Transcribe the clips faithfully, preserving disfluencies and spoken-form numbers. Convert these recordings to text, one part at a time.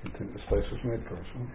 I think this place was made for us, huh?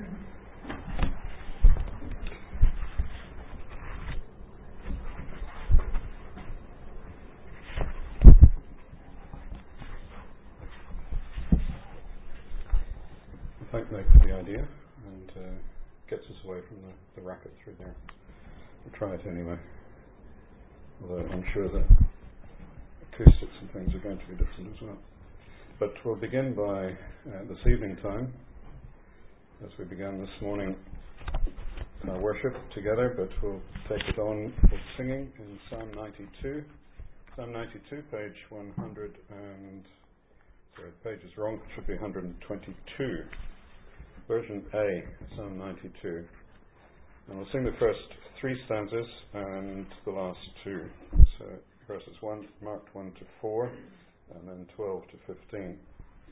Thank Meg for the idea, and uh, gets us away from the, the racket through there. We'll try it anyway. Although I'm sure that acoustics and things are going to be different as well. But we'll begin by uh, this evening time, as we began this morning our worship together, but we'll take it on with singing in Psalm ninety-two. Psalm ninety-two, page one hundred and... Sorry, the page is wrong, it should be one hundred twenty-two. Version A, Psalm ninety-two. And we'll sing the first three stanzas and the last two. So verses one, marked one to four, and then twelve to fifteen.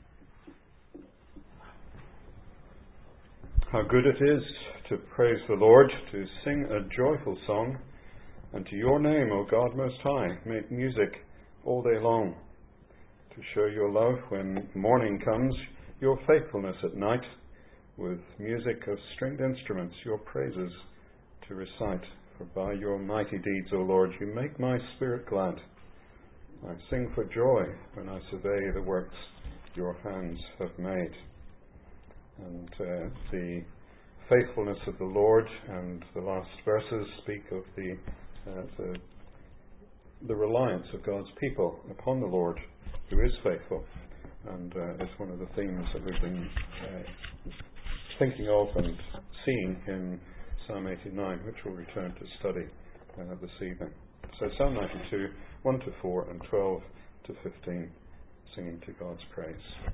How good it is to praise the Lord, to sing a joyful song, and to your name, O God Most High, make music all day long, to show your love when morning comes, your faithfulness at night, with music of stringed instruments, your praises to recite. For by your mighty deeds, O Lord, you make my spirit glad. I sing for joy when I survey the works your hands have made. And uh, the faithfulness of the Lord, and the last verses speak of the, uh, the the reliance of God's people upon the Lord, who is faithful. And uh, it's one of the themes that we've been uh, thinking of and seeing in Psalm eighty-nine, which we'll return to study uh, this evening. So Psalm ninety-two, one to four and twelve to fifteen, singing to God's praise.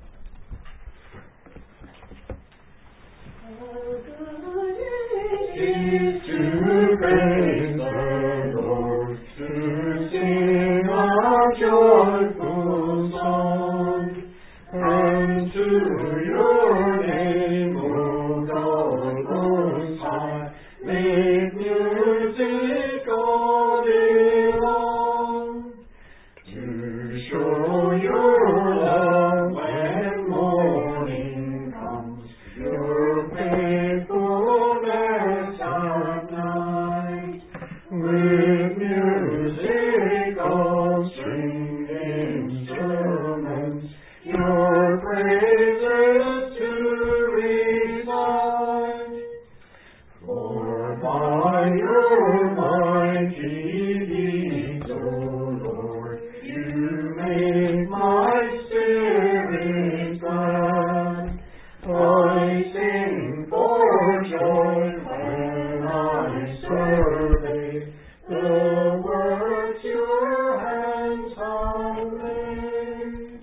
How good it is to praise the Lord, to sing a joyful song, and to your name, O God Most High, make music all day long, to show your love when morning comes, your faithfulness at night, with music of stringed instruments, your praises to recite. For by your mighty deeds, O Lord, you make my spirit glad. I sing for joy when I survey the works your hands have made.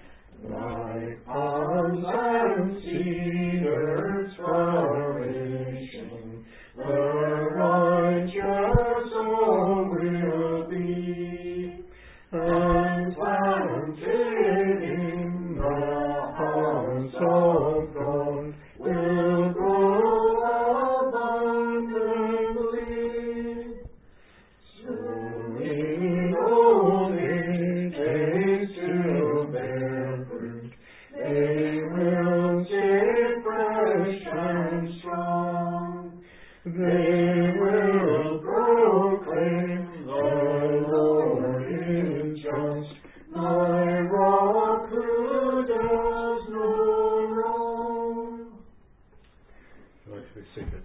Like palms and cedars flourishing, the righteous all will be, and planted in the house of God will grow abundantly. So in old age they still bear fruit, they will stay fresh and strong. They will proclaim the Lord is just, my rock who does no wrong. I'd like to be seated.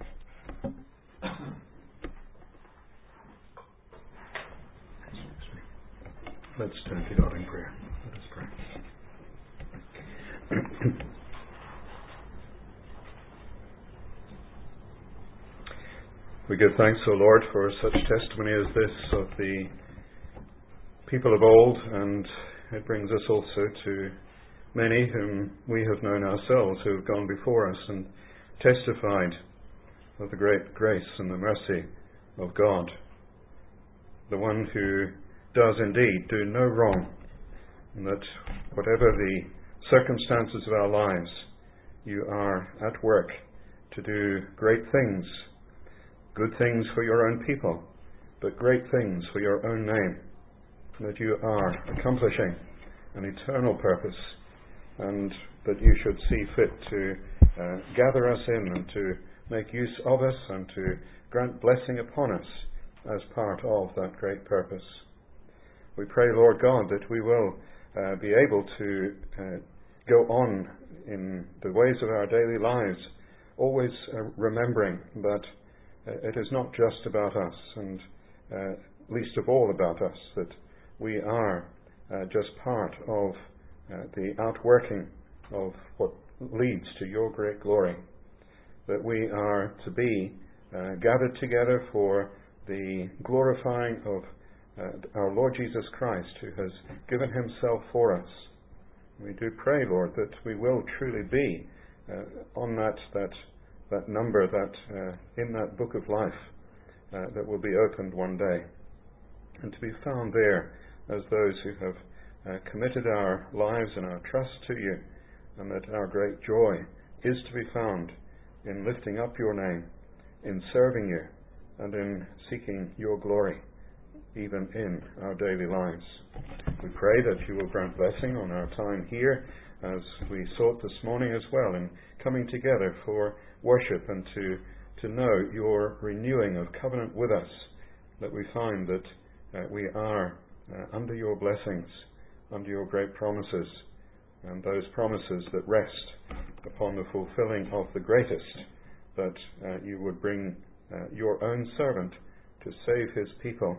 Let's turn to God in prayer. Let us pray. We give thanks, O Lord, for such testimony as this of the people of old, and it brings us also to many whom we have known ourselves, who have gone before us and testified of the great grace and the mercy of God, the one who does indeed do no wrong, and that whatever the circumstances of our lives, you are at work to do great things, good things for your own people, but great things for your own name, and that you are accomplishing an eternal purpose, and that you should see fit to uh, gather us in and to make use of us and to grant blessing upon us as part of that great purpose. We pray, Lord God, that we will uh, be able to uh, go on in the ways of our daily lives, always uh, remembering that uh, it is not just about us, and uh, least of all about us, that we are uh, just part of uh, the outworking of what leads to your great glory, that we are to be uh, gathered together for the glorifying of uh, our Lord Jesus Christ, who has given himself for us. We do pray, Lord, that we will truly be uh, on that that that number, that uh, in that book of life uh, that will be opened one day, and to be found there as those who have uh, committed our lives and our trust to you, and that our great joy is to be found in lifting up your name, in serving you, and in seeking your glory, even in our daily lives. We pray that you will grant blessing on our time here, as we sought this morning as well, in coming together for worship and to, to know your renewing of covenant with us, that we find that uh, we are uh, under your blessings, under your great promises, and those promises that rest upon the fulfilling of the greatest, that uh, you would bring uh, your own servant to save his people.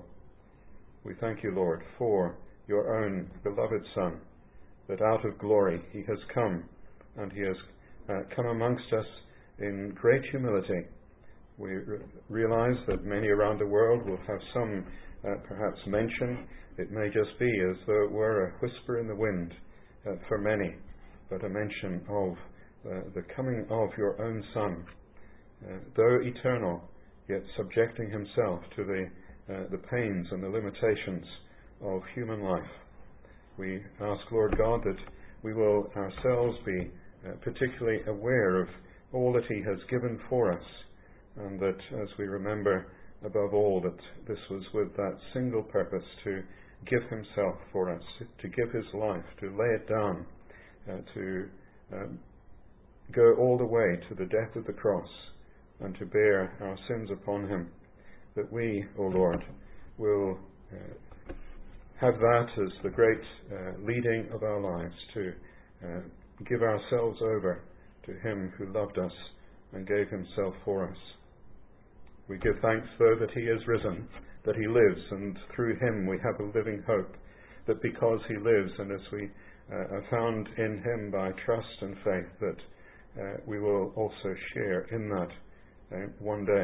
We thank you, Lord, for your own beloved Son, that out of glory he has come, and he has uh, come amongst us in great humility. We re- realize that many around the world will have some uh, perhaps mention. It may just be as though it were a whisper in the wind uh, for many, but a mention of uh, the coming of your own Son, uh, though eternal, yet subjecting himself to the uh, the pains and the limitations of human life. We ask, Lord God, that we will ourselves be uh, particularly aware of all that he has given for us, and that as we remember above all that this was with that single purpose to give himself for us, to give his life, to lay it down, uh, to um, go all the way to the death of the cross and to bear our sins upon him, that we, O Lord, will uh, have that as the great uh, leading of our lives, to uh, give ourselves over to him who loved us and gave himself for us. We give thanks, though, that he is risen, that he lives, and through him we have a living hope, that because he lives, and as we uh, are found in him by trust and faith, that uh, we will also share in that uh, one day.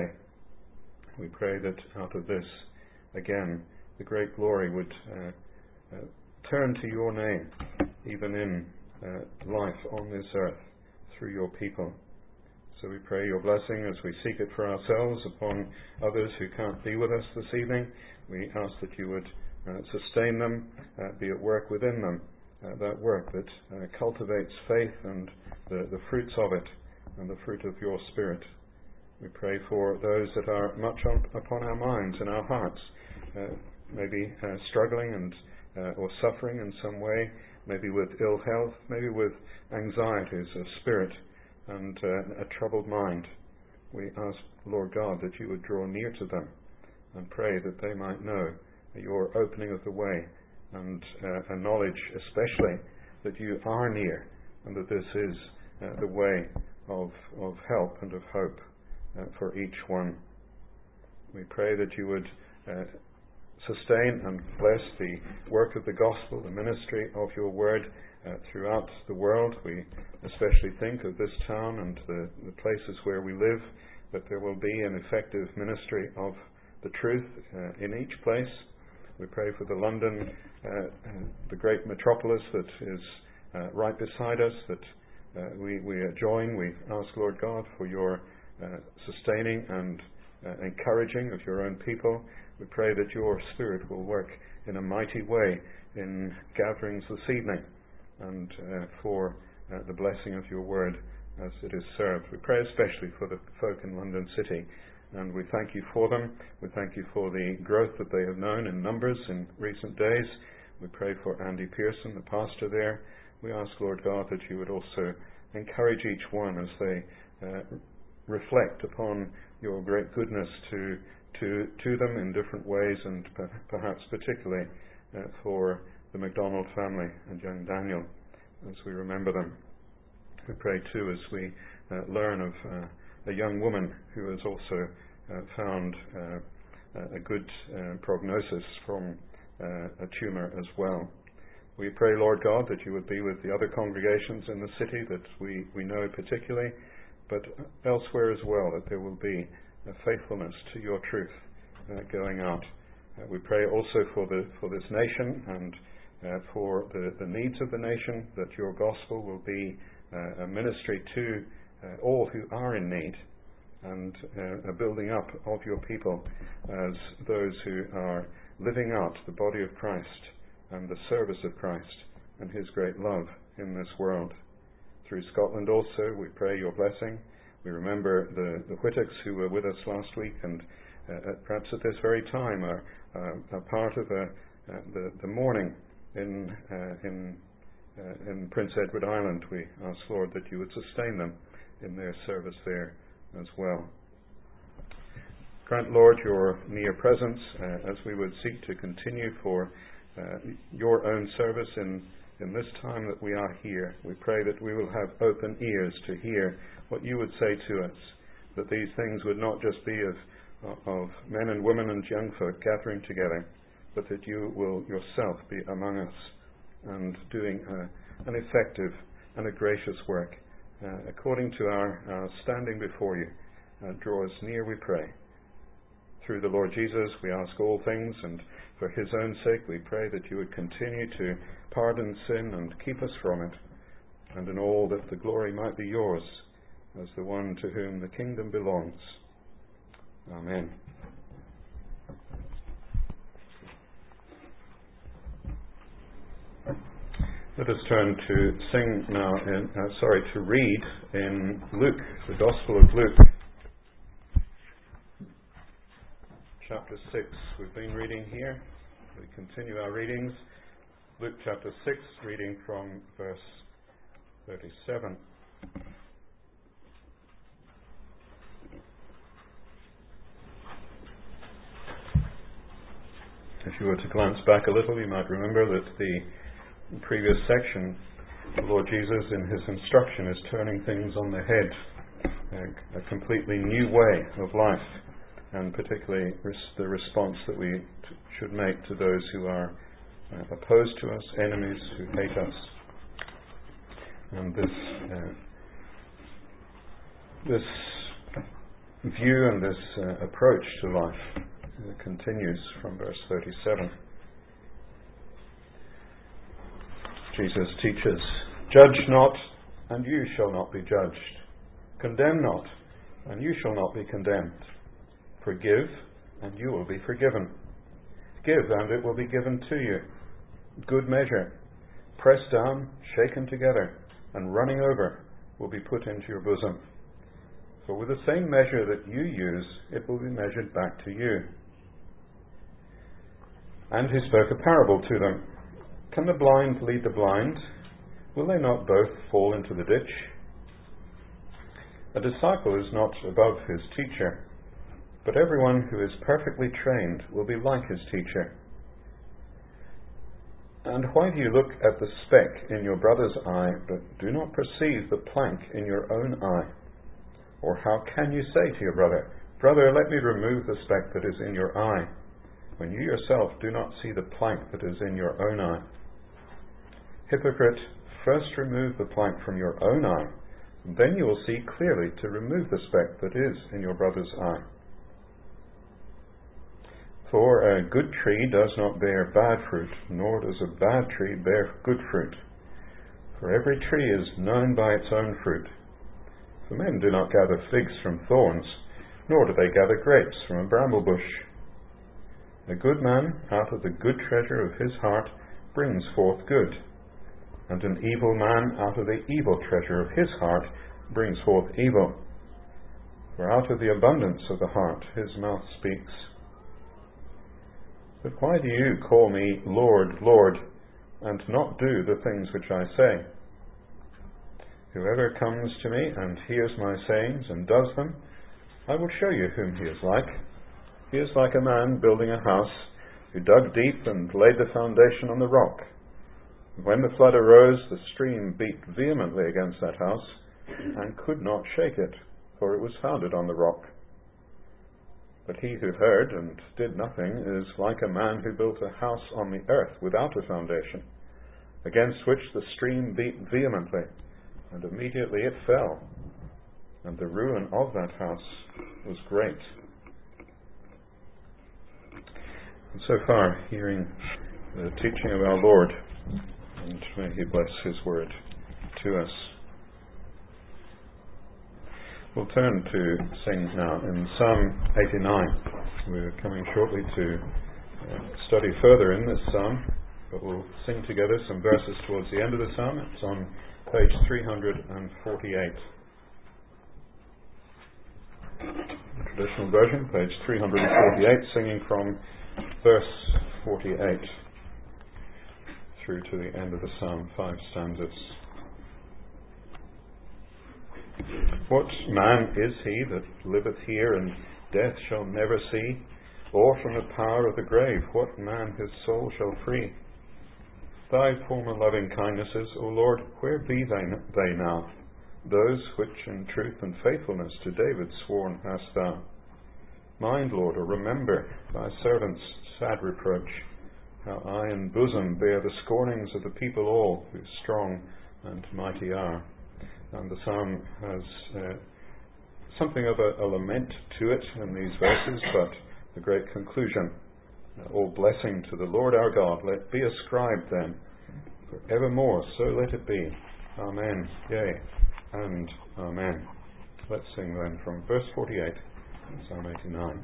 We pray that out of this, again, the great glory would uh, uh, turn to your name, even in uh, life on this earth, through your people. So we pray your blessing as we seek it for ourselves upon others who can't be with us this evening. We ask that you would uh, sustain them, uh, be at work within them, uh, that work that uh, cultivates faith and the, the fruits of it, and the fruit of your Spirit. We pray for those that are much on, upon our minds and our hearts, uh, maybe uh, struggling and uh, or suffering in some way, maybe with ill health, maybe with anxieties of spirit and uh, a troubled mind. We ask, Lord God, that you would draw near to them and pray that they might know your opening of the way, and uh, a knowledge especially that you are near, and that this is uh, the way of, of help and of hope uh, for each one. We pray that you would uh, sustain and bless the work of the gospel, the ministry of your word uh, throughout the world. We especially think of this town and the, the places where we live, that there will be an effective ministry of the truth uh, in each place. We pray for the London, uh, uh, the great metropolis that is uh, right beside us, that uh, we, we join. We ask, Lord God, for your uh, sustaining and uh, encouraging of your own people. We pray that your Spirit will work in a mighty way in gatherings this evening, and uh, for uh, the blessing of your word as it is served. We pray especially for the folk in London City, and we thank you for them. We thank you for the growth that they have known in numbers in recent days. We pray for Andy Pearson, the pastor there, we ask, Lord God, that you would also encourage each one as they uh, reflect upon your great goodness to to to them in different ways, and per- perhaps particularly uh, for the MacDonald family and young Daniel as we remember them. We pray too as we uh, learn of uh, a young woman who has also uh, found uh, a good uh, prognosis from uh, a tumour as well. We pray, Lord God, that you would be with the other congregations in the city that we, we know particularly, but elsewhere as well, that there will be a faithfulness to your truth uh, going out. Uh, we pray also for the for this nation and uh, for the, the needs of the nation, that your gospel will be uh, a ministry to uh, all who are in need, and uh, a building up of your people as those who are living out the body of Christ and the service of Christ and his great love in this world. Through Scotland also, we pray your blessing. We remember the, the Whittocks who were with us last week, and uh, at, perhaps at this very time are uh, a part of a, uh, the, the mourning in uh, in uh, in Prince Edward Island. We ask, Lord, that you would sustain them in their service there as well. Grant, Lord, your near presence uh, as we would seek to continue for uh, your own service in, in this time that we are here. We pray that we will have open ears to hear what you would say to us, that these things would not just be of, of men and women and young folk gathering together, but that you will yourself be among us and doing uh, an effective and a gracious work uh, according to our, our standing before you. Uh, draw us near, we pray. Through the Lord Jesus, we ask all things, and for his own sake, we pray that you would continue to pardon sin and keep us from it, and in all that the glory might be yours as the one to whom the kingdom belongs. Amen. Let us turn to sing now, in, uh, sorry, to read in Luke, the Gospel of Luke. Chapter six, we've been reading here. We continue our readings. Luke chapter six, reading from verse thirty-seven. If you were to glance back a little, you might remember that the previous section, the Lord Jesus in his instruction is turning things on their head, a, a completely new way of life, and particularly res- the response that we t- should make to those who are uh, opposed to us, enemies who hate us. And this uh, this view and this uh, approach to life uh, continues from verse thirty-seven. Jesus teaches, "Judge not, and you shall not be judged. Condemn not, and you shall not be condemned. Forgive, and you will be forgiven. Give, and it will be given to you. Good measure, pressed down, shaken together, and running over, will be put into your bosom. For with the same measure that you use, it will be measured back to you." And he spoke a parable to them. "Can the blind lead the blind? Will they not both fall into the ditch? A disciple is not above his teacher, but everyone who is perfectly trained will be like his teacher. And why do you look at the speck in your brother's eye, but do not perceive the plank in your own eye? Or how can you say to your brother, 'Brother, let me remove the speck that is in your eye,' when you yourself do not see the plank that is in your own eye? Hypocrite, first remove the plank from your own eye, and then you will see clearly to remove the speck that is in your brother's eye. For a good tree does not bear bad fruit, nor does a bad tree bear good fruit. For every tree is known by its own fruit. For men do not gather figs from thorns, nor do they gather grapes from a bramble bush. A good man out of the good treasure of his heart brings forth good, and an evil man out of the evil treasure of his heart brings forth evil. For out of the abundance of the heart his mouth speaks. But why do you call me Lord, Lord, and not do the things which I say. Whoever comes to me and hears my sayings and does them, I will show you whom he is like. He is like a man building a house who dug deep and laid the foundation on the rock. When the flood arose, the stream beat vehemently against that house and could not shake it, for it was founded on the rock. But he who heard and did nothing is like a man who built a house on the earth without a foundation, against which the stream beat vehemently, and immediately it fell, and the ruin of that house was great. And so far, hearing the teaching of our Lord, and may he bless his word to us. We'll turn to sing now in Psalm eighty-nine. We're coming shortly to uh, study further in this psalm, but we'll sing together some verses towards the end of the psalm. It's on page three hundred forty-eight. Traditional version, page three hundred forty-eight, singing from verse forty-eight through to the end of the psalm, five stanzas. What man is he that liveth here, and death shall never see? Or from the power of the grave, what man his soul shall free? Thy former loving kindnesses, O Lord, where be they, they now? Those which in truth and faithfulness to David sworn hast thou. Mind, Lord, or remember thy servant's sad reproach, how I in bosom bear the scornings of the people all, who strong and mighty are. And the psalm has uh, something of a, a lament to it in these verses, but the great conclusion, uh, all blessing to the Lord our God, let be ascribed then for evermore, so let it be. Amen, yea, and amen. Let's sing then from verse forty-eight, Psalm eighty-nine.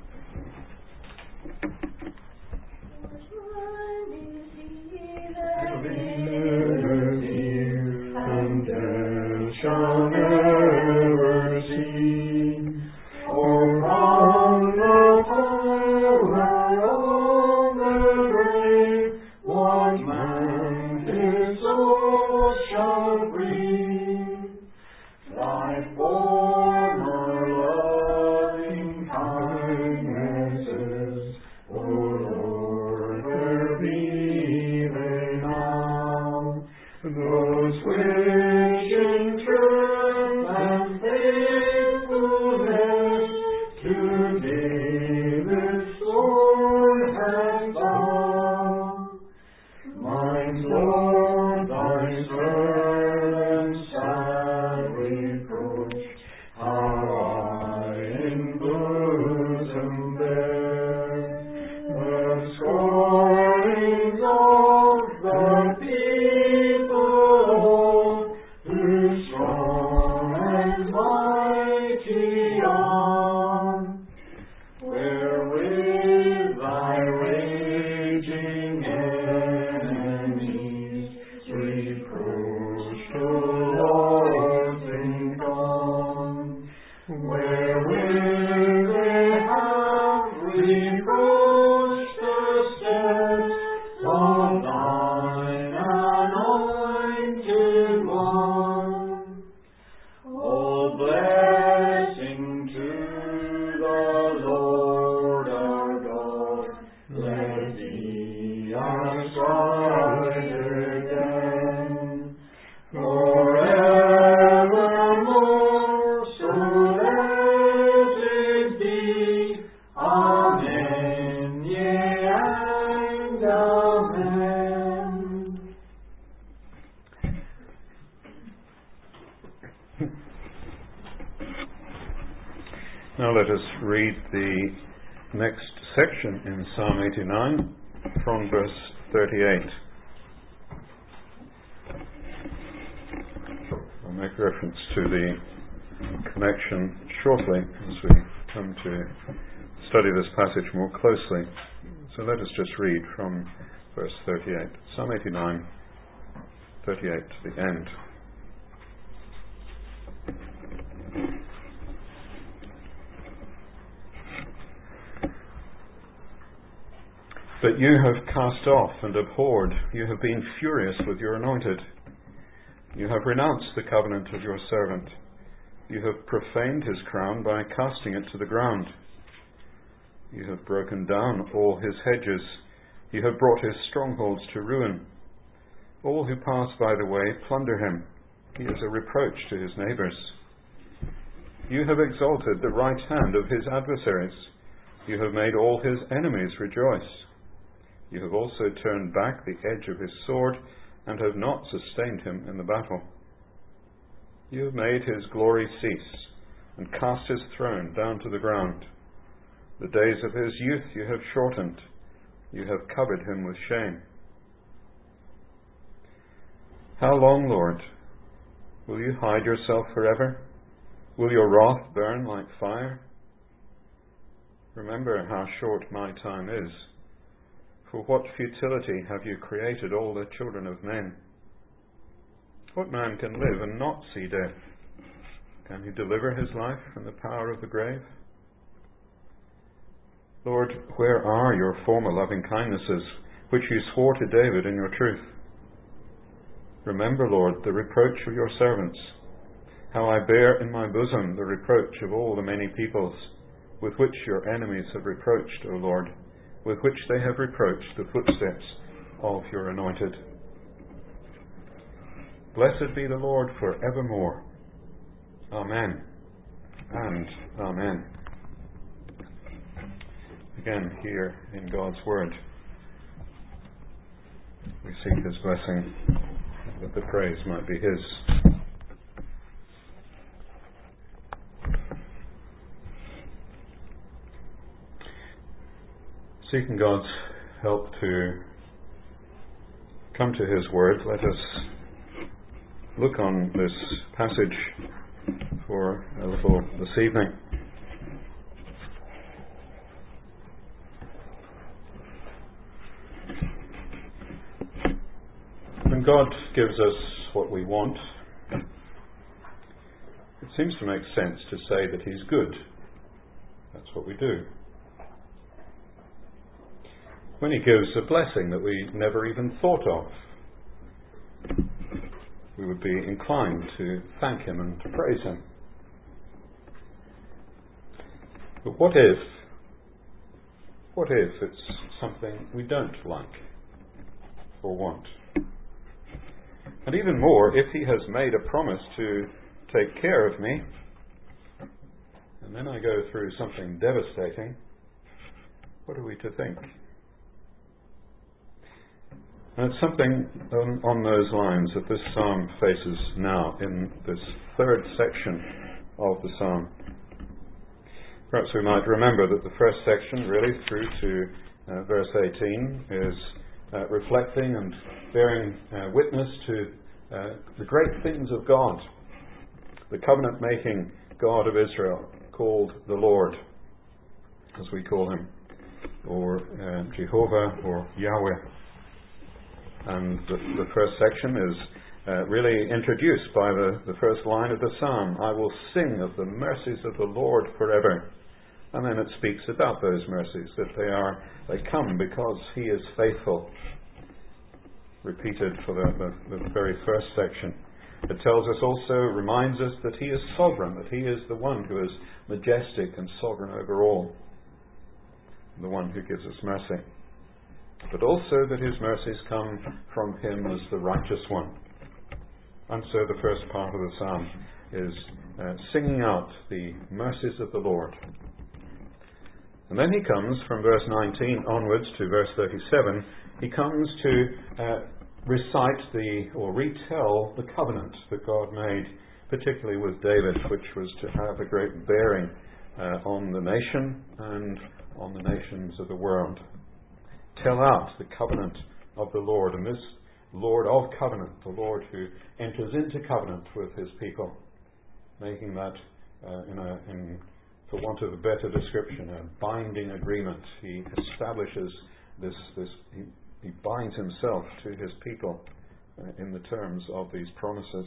Shall never see, or from the power of the grave, what man his soul shall free. Thy former loving kindnesses, O Lord, where be they now? Those which in truth and faithfulness to David sworn hast thou. Mind, Lord, thy servant's sad reproach, how I in bosom bear the scornings of the people, who strong and mighty are, wherewith thy raging enemies reproach to Lord think on, wherewith they have reproached the steps of thine anointed one. All blessing to the Lord our God, let thee ascribe again, forevermore, so let it be. Amen, yea, and amen. Now let us read the next section in Psalm eighty-nine from verse thirty-eight. I'll make reference to the connection shortly as we come to study this passage more closely. So let us just read from verse thirty-eight. Psalm eighty-nine, thirty-eight to the end. But you have cast off and abhorred, you have been furious with your anointed. You have renounced the covenant of your servant. You have profaned his crown by casting it to the ground. You have broken down all his hedges. You have brought his strongholds to ruin. All who pass by the way plunder him. He is a reproach to his neighbours. You have exalted the right hand of his adversaries. You have made all his enemies rejoice. You have also turned back the edge of his sword and have not sustained him in the battle. You have made his glory cease and cast his throne down to the ground. The days of his youth you have shortened. You have covered him with shame. How long, Lord? Will you hide yourself forever? Will your wrath burn like fire? Remember how short my time is. For what futility have you created all the children of men? What man can live and not see death? Can he deliver his life from the power of the grave? Lord, where are your former loving kindnesses, which you swore to David in your truth? Remember, Lord, the reproach of your servants, how I bear in my bosom the reproach of all the many peoples, with which your enemies have reproached, O Lord, with which they have reproached the footsteps of your anointed. Blessed be the Lord for evermore. Amen and amen. Again, here in God's Word, we seek His blessing, that the praise might be His. Seeking God's help to come to His Word, let us look on this passage for a little this evening. When God gives us what we want, it seems to make sense to say that He's good. That's what we do. When He gives a blessing that we never even thought of, we would be inclined to thank Him and to praise Him. But what if, what if it's something we don't like or want? And even more, if He has made a promise to take care of me, and then I go through something devastating, what are we to think? And it's something on, on those lines that this psalm faces now in this third section of the psalm. Perhaps we might remember that the first section, really through to uh, verse eighteen, is uh, reflecting and bearing uh, witness to uh, the great things of God, the covenant-making God of Israel, called the Lord, as we call Him, or uh, Jehovah, or Yahweh. And the, the first section is uh, really introduced by the, the first line of the psalm. I will sing of the mercies of the Lord forever. And then it speaks about those mercies, that they are they come because He is faithful. Repeated for the, the, the very first section. It tells us also, reminds us that He is sovereign, that He is the one who is majestic and sovereign over all, the one who gives us mercy. But also that His mercies come from Him as the righteous one. And so the first part of the psalm is uh, singing out the mercies of the Lord. And then he comes from verse nineteen onwards to verse thirty-seven, he comes to uh, recite the, or retell the covenant that God made, particularly with David, which was to have a great bearing uh, on the nation and on the nations of the world. Tell out the covenant of the Lord, and this Lord of covenant, the Lord who enters into covenant with His people, making that, uh, in a, in, for want of a better description, a binding agreement. He establishes this, this he, he binds Himself to His people uh, in the terms of these promises.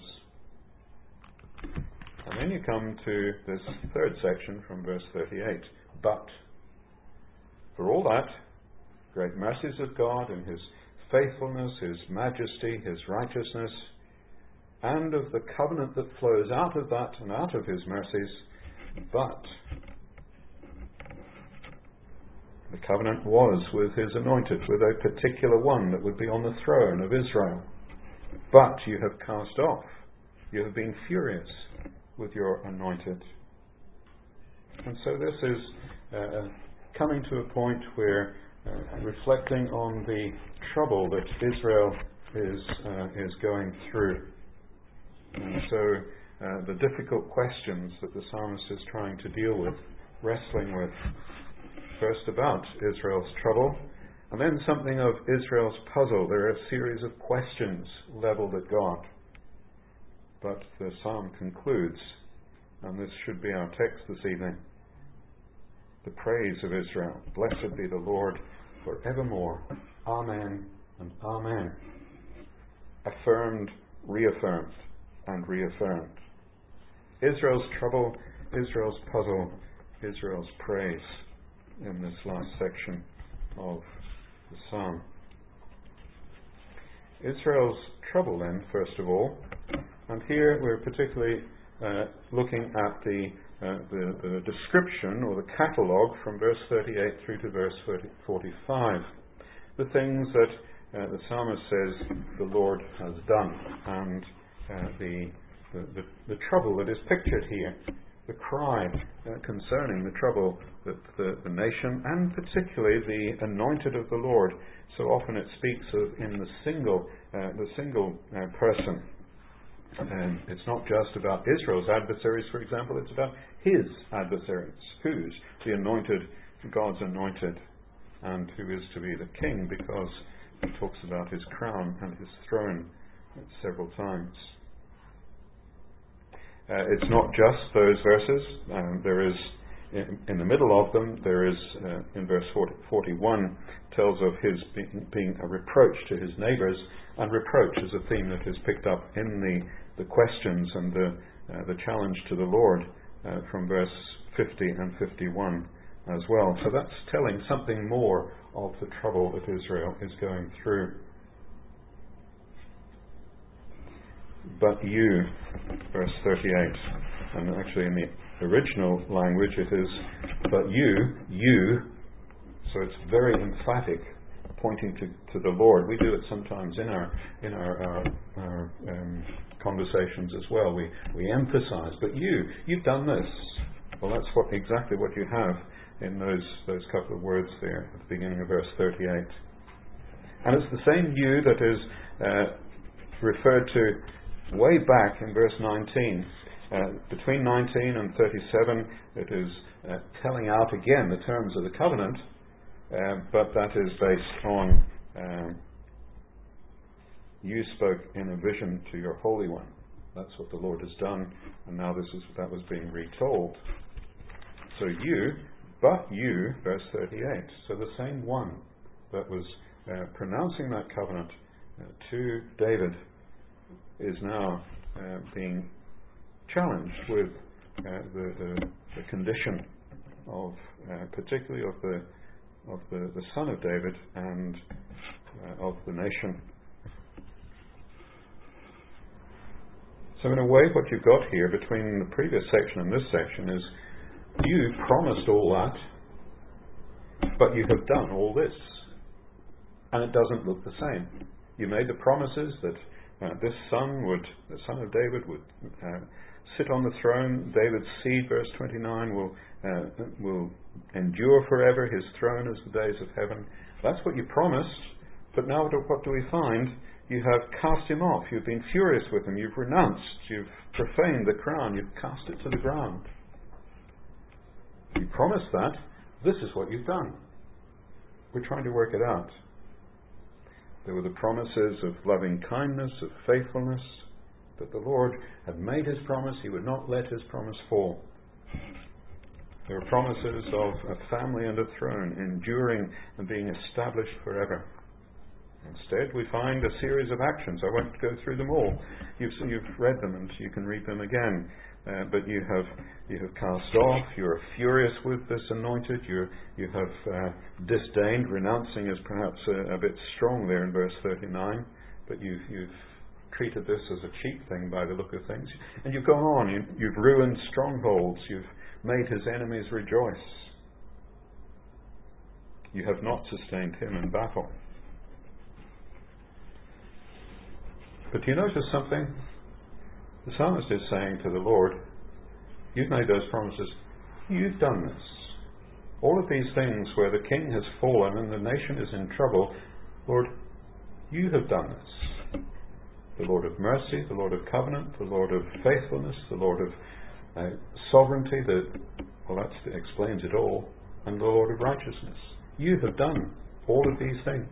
And then you come to this third section from verse thirty-eight. But, for all that, great mercies of God and His faithfulness, His majesty, His righteousness, and of the covenant that flows out of that and out of His mercies. But the covenant was with His anointed, with a particular one that would be on the throne of Israel. But you have cast off. You have been furious with your anointed. And so this is uh, coming to a point where uh, reflecting on the trouble that Israel is uh, is going through. And so uh, the difficult questions that the psalmist is trying to deal with, wrestling with, first about Israel's trouble, and then something of Israel's puzzle. There are a series of questions leveled at God. But the psalm concludes, and this should be our text this evening, the praise of Israel. Blessed be the Lord forevermore. Amen and amen. Affirmed, reaffirmed, and reaffirmed. Israel's trouble, Israel's puzzle, Israel's praise in this last section of the psalm. Israel's trouble then, first of all, and here we're particularly uh, looking at the, uh, the the description or the catalogue from verse thirty-eight through to verse forty-five. The things that uh, the psalmist says the Lord has done, and uh, the, the, the the trouble that is pictured here, the cry uh, concerning the trouble that the, the nation, and particularly the anointed of the Lord. So often it speaks of in the single uh, the single uh, person. And it's not just about Israel's adversaries, for example, it's about His adversaries. Whose? The anointed, God's anointed, and who is to be the king, because He talks about His crown and His throne several times. Uh, it's not just those verses. Um, there is, in, in the middle of them, there is, uh, in verse forty, forty-one, tells of His being, being a reproach to His neighbours, and reproach is a theme that is picked up in the the questions and the uh, the challenge to the Lord uh, from verse fifty and fifty-one as well. So that's telling something more of the trouble that Israel is going through. But you, verse thirty-eight, and actually in the original language it is, but you, you, so it's very emphatic, pointing to, to the Lord. We do it sometimes in our in our, our, our um, conversations as well. We we emphasize, but you, you've done this. Well, that's what exactly what you have in those those couple of words there at the beginning of verse thirty-eight. And it's the same you that is uh, referred to way back in verse nineteen. Uh, between nineteen and thirty-seven, it is uh, telling out again the terms of the covenant. Uh, but that is based on um, you spoke in a vision to your Holy One. That's what the Lord has done, and now this is that was being retold. So you, but you, verse thirty-eight. So the same one that was uh, pronouncing that covenant uh, to David is now uh, being challenged with uh, the, the, the condition of, uh, particularly of the of the, the son of David and uh, of the nation. So in a way what you've got here between the previous section and this section is you promised all that, but you have done all this, and it doesn't look the same. You made the promises that uh, this son would, the son of David would uh, sit on the throne. David's seed, verse twenty-nine, will uh, will endure forever. His throne is the days of heaven. That's what you promised. But now what do we find? You have cast him off. You've been furious with him. You've renounced. You've profaned the crown. You've cast it to the ground. You promised that. This is what you've done. We're trying to work it out. There were the promises of loving kindness, of faithfulness, that the Lord had made His promise. He would not let His promise fall. There are promises of a family and a throne, enduring and being established forever. Instead, we find a series of actions. I won't go through them all. You've, you've read them and you can read them again. uh, but you have you have cast off. You are furious with this anointed. You you have uh, disdained. Renouncing is perhaps a, a bit strong there in verse thirty-nine, but you've you've treated this as a cheap thing by the look of things. And you've gone on. You, you've ruined strongholds. You've made his enemies rejoice. You have not sustained him in battle. But do you notice something? The psalmist is saying to the Lord, you've made those promises. You've done this. All of these things where the king has fallen and the nation is in trouble, Lord, you have done this. The Lord of mercy, the Lord of covenant, the Lord of faithfulness, the Lord of uh, sovereignty, the, well, that explains it all, and the Lord of righteousness. You have done all of these things.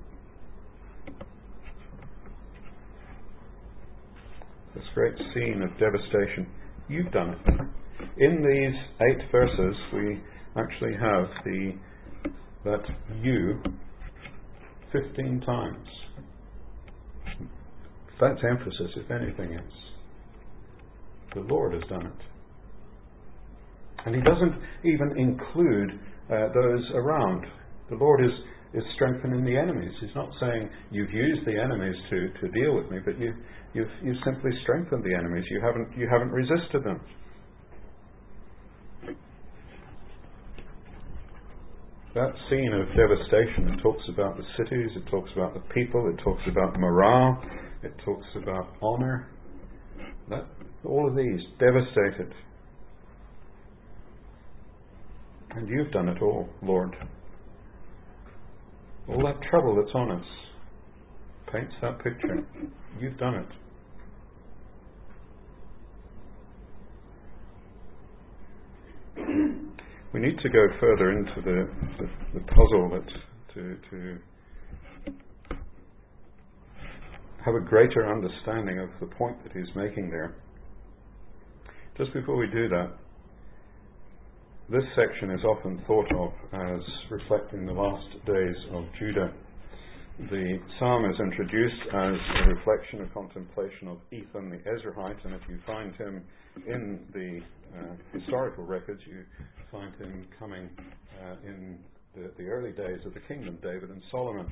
This great scene of devastation, you've done it. In these eight verses, we actually have the that you fifteen times. That's emphasis, if anything is. The Lord has done it. And he doesn't even include uh, those around. The Lord is, is strengthening the enemies. He's not saying you've used the enemies to, to deal with me, but you, you've, you've simply strengthened the enemies. You haven't, you haven't resisted them. That scene of devastation, it talks about the cities, it talks about the people, it talks about morale, it talks about honour. That, all of these devastated. And you've done it all, Lord. All that trouble that's on us paints that picture. You've done it. We need to go further into the, the, the puzzle that to, to have a greater understanding of the point that he's making there. Just before we do that, this section is often thought of as reflecting the last days of Judah. The psalm is introduced as a reflection, a contemplation of Ethan the Ezrahite, and if you find him in the uh, historical records, you find him coming uh, in the, the early days of the kingdom, David and Solomon.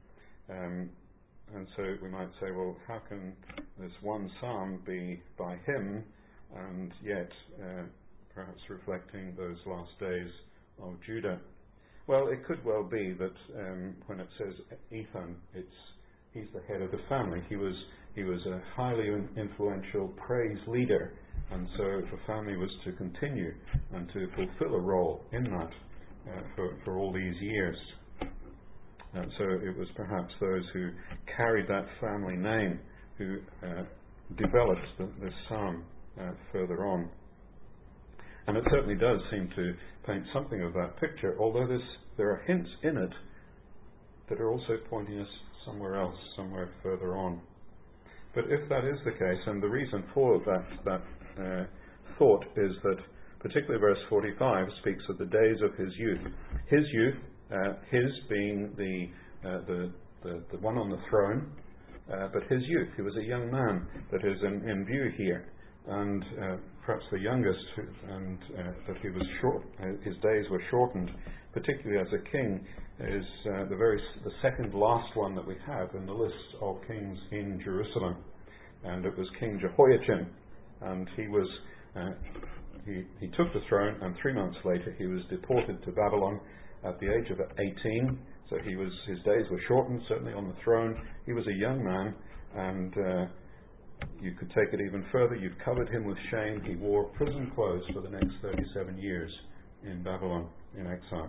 Um, and so we might say, well, how can this one psalm be by him and yet uh, perhaps reflecting those last days of Judah? Well, it could well be that um, when it says Ethan, it's he's the head of the family. He was he was a highly influential praise leader, and so the family was to continue and to fulfill a role in that uh, for for all these years. And so it was perhaps those who carried that family name who uh, developed the, this psalm uh, further on. And it certainly does seem to paint something of that picture, although this, there are hints in it that are also pointing us somewhere else, somewhere further on. But if that is the case, and the reason for that, that uh, thought is that particularly verse forty-five speaks of the days of his youth. His youth, uh, his being the, uh, the, the, the one on the throne, uh, but his youth, he was a young man that is in, in view here. And uh, perhaps the youngest, and uh, that he was short, uh, his days were shortened, particularly as a king, is uh, the very the second last one that we have in the list of kings in Jerusalem, and it was King Jehoiachin, and he was uh, he he took the throne, and three months later he was deported to Babylon at the age of eighteen. So he was his days were shortened, certainly on the throne. He was a young man, and Uh, you could take it even further. You've covered him with shame. He wore prison clothes for the next thirty-seven years in Babylon, in exile.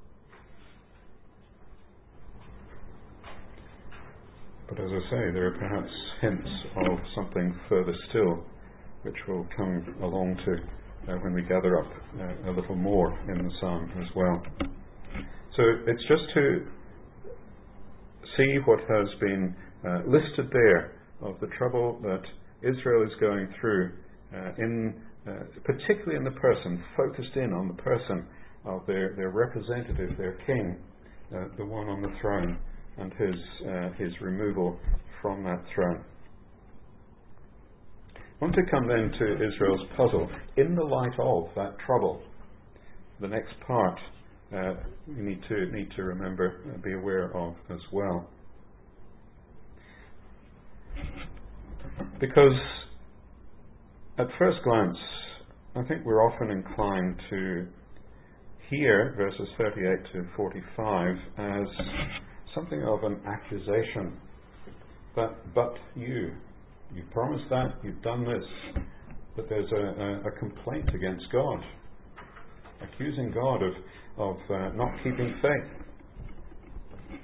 But as I say, there are perhaps hints of something further still, which will come along to uh, when we gather up uh, a little more in the psalm as well. So it's just to see what has been uh, listed there of the trouble that Israel is going through, uh, in uh, particularly in the person, focused in on the person of their, their representative, their king, uh, the one on the throne, and his uh, his removal from that throne. I want to come then to Israel's puzzle in the light of that trouble. The next part uh, we need to need to remember, uh, be aware of as well. Because at first glance, I think we're often inclined to hear verses thirty-eight to forty-five as something of an accusation. That, but you, you promised that, you've done this, that there's a, a, a complaint against God, accusing God of, of uh, not keeping faith.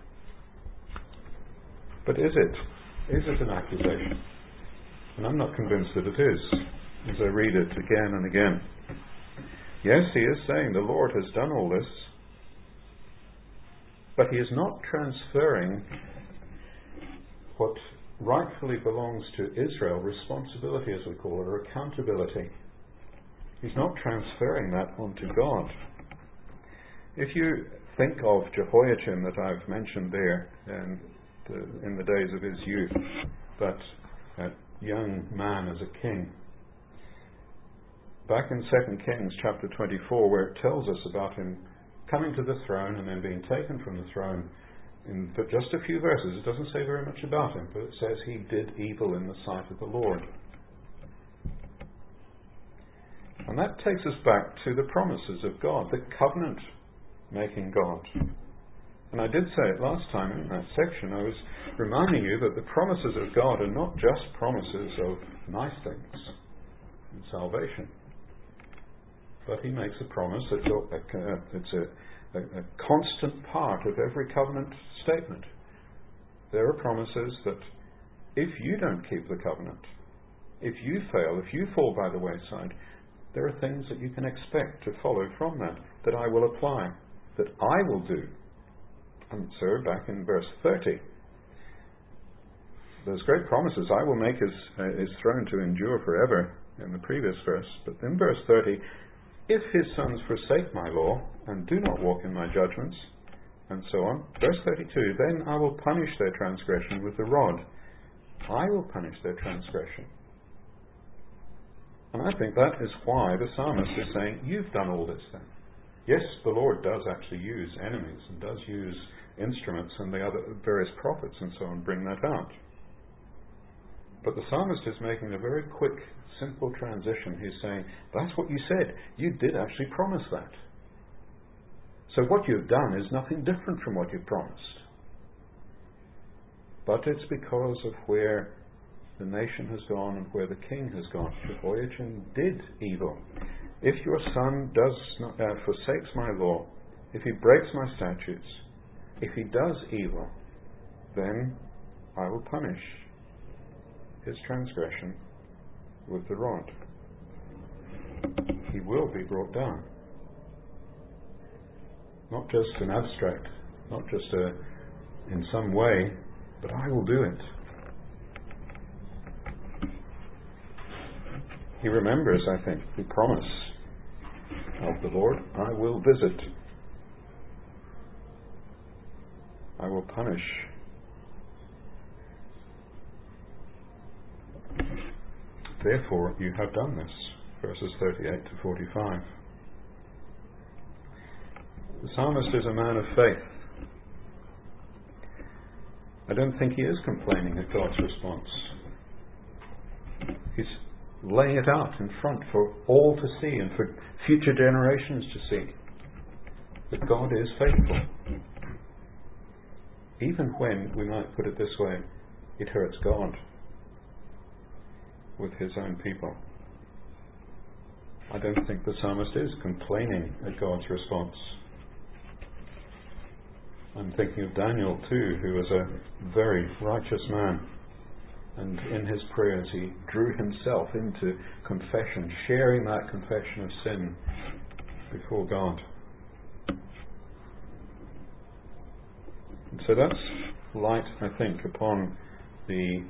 But is it? Is it an accusation? And I'm not convinced that it is, as I read it again and again. Yes, he is saying the Lord has done all this, but he is not transferring what rightfully belongs to Israel, responsibility as we call it, or accountability. He's not transferring that onto God. If you think of Jehoiachin that I've mentioned there in the, in the days of his youth, that, that young man as a king, back in Second Kings chapter twenty-four, where it tells us about him coming to the throne and then being taken from the throne, in just a few verses, it doesn't say very much about him, but it says he did evil in the sight of the Lord. And that takes us back to the promises of God, the covenant-making God. And I did say it last time in that section. I was reminding you that the promises of God are not just promises of nice things in salvation, but he makes a promise that's a, it's a, a, a constant part of every covenant statement. There are promises that if you don't keep the covenant, if you fail, if you fall by the wayside, there are things that you can expect to follow from that, that I will apply, that I will do. And so back in verse thirty, there's great promises. I will make his, uh, his throne to endure forever in the previous verse. But in verse thirty, if his sons forsake my law and do not walk in my judgments, and so on. Verse thirty-two, then I will punish their transgression with the rod. I will punish their transgression. And I think that is why the psalmist is saying, you've done all this then. Yes, the Lord does actually use enemies and does use instruments and the other various prophets and so on bring that out. But the psalmist is making a very quick, simple transition. He's saying, that's what you said. You did actually promise that. So what you've done is nothing different from what you promised. But it's because of where the nation has gone and where the king has gone. Jehoiachin did evil. If your son does not, uh, forsakes my law, if he breaks my statutes, if he does evil, then I will punish his transgression with the rod. He will be brought down. Not just an abstract, not just a, in some way, but I will do it. He remembers, I think, the promise of the Lord, I will visit. I will punish. Therefore, you have done this. Verses thirty-eight to forty-five. The psalmist is a man of faith. I don't think he is complaining at God's response. He's laying it out in front for all to see and for future generations to see that God is faithful. Even when, we might put it this way, it hurts God with his own people. I don't think the psalmist is complaining at God's response. I'm thinking of Daniel too, who was a very righteous man. And in his prayers he drew himself into confession, sharing that confession of sin before God. And so that's light, I think, upon the,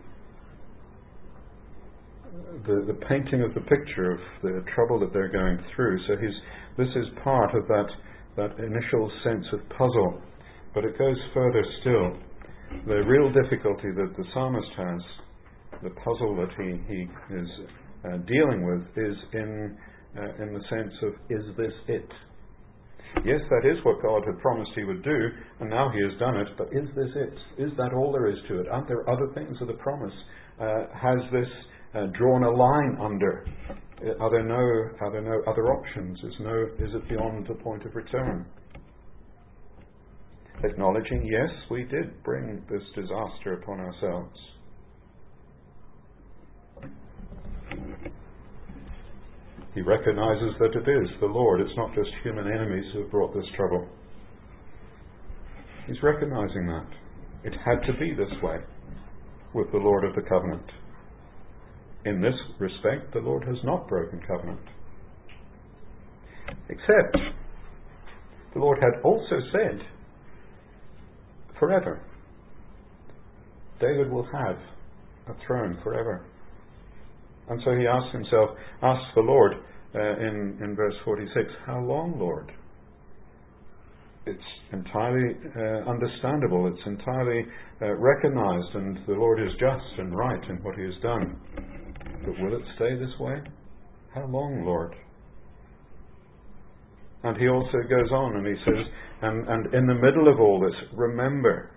the the painting of the picture of the trouble that they're going through. So he's, this is part of that, that initial sense of puzzle. But it goes further still. The real difficulty that the psalmist has, the puzzle that he, he is uh, dealing with is in uh, in the sense of, is this it? Yes, that is what God had promised he would do, and now he has done it, but is this it? Is that all there is to it? Aren't there other things of the promise? Uh, has this uh, drawn a line under? Are there no are there no other options? Is no is it beyond the point of return? Acknowledging, yes, we did bring this disaster upon ourselves. He recognizes that it is the Lord. It's not just human enemies who have brought this trouble. He's recognizing that. It had to be this way with the Lord of the covenant. In this respect, the Lord has not broken covenant. Except, the Lord had also said, forever. David will have a throne forever. And so he asks himself, asks the Lord uh, in, in verse forty-six, how long, Lord? It's entirely uh, understandable, it's entirely uh, recognized, and the Lord is just and right in what he has done. But will it stay this way? How long, Lord? And he also goes on and he says, and, and in the middle of all this, remember.